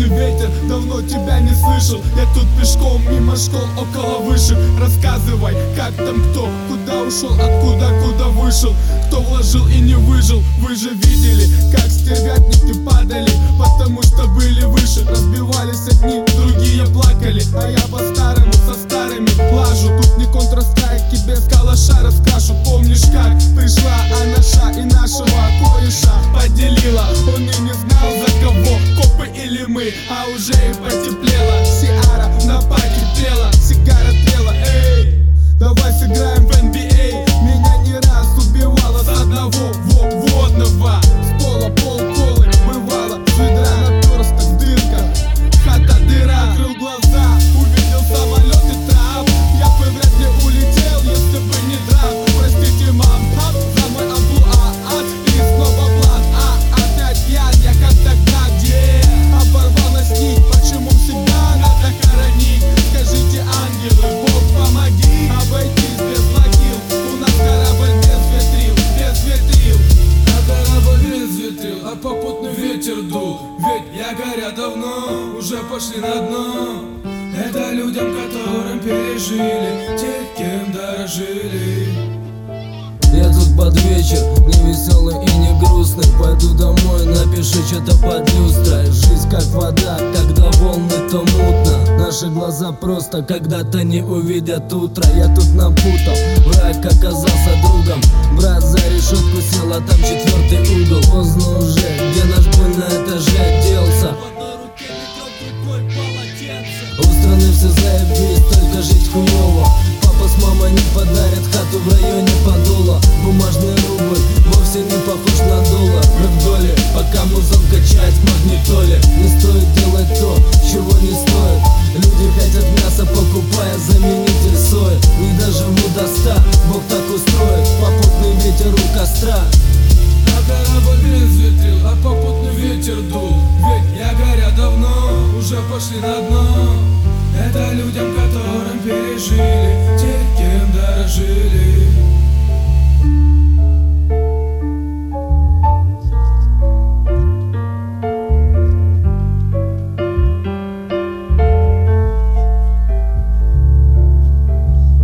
ветер, давно тебя не слышал. Я тут пешком мимо школ, около вышек. Рассказывай, как там кто, куда ушел, откуда, куда вышел, кто вложил и не выжил. Вы же видели, как стервятники падали, потому что были выше. Разбивались одни, другие плакали, а я по-старому со старыми лажу. Тут не контрастайки, без калаша раскрашу. Помнишь, как пришла Анаша и нашего кореша поделила? Он и не знал, за кого, копы или мы, а уже и потеплело. Сиара на паке пела, сигара трела. Эй, давай сыграем в NBA. Меня не раз убивало с одного водного. С пола полколы бывало, с ведра наперсток дырка, хата дыра. Открыл глаза, увидел самолет и трап. Я бы вряд ли улетел, если бы не драп. Простите, мам, пап, за мой амплуа. И снова блат, опять пьян, я как тогда, где оборвалась нить. Почему всегда надо хоронить? Скажите, ангелы, Бог помоги обойтись без могил. У нас корабль без ветрил, без ветрил. А корабль без ветрил, а попутный ветер дул. Ведь я горя давно, уже пошли на дно. Это людям, которым пережили, те, кем дорожили. Я тут под вечер, не веселый и не грустный. Пойду домой, напиши что-то под люстрой. Жизнь как вода, когда волны, то мутно. Наши глаза просто когда-то не увидят утро. Я тут напутал, враг оказался другом. Брат за решетку сел, а там четвертый угол. Поздно уже, где наш бой на этаже отделся. У страны все заебись, только жить хуй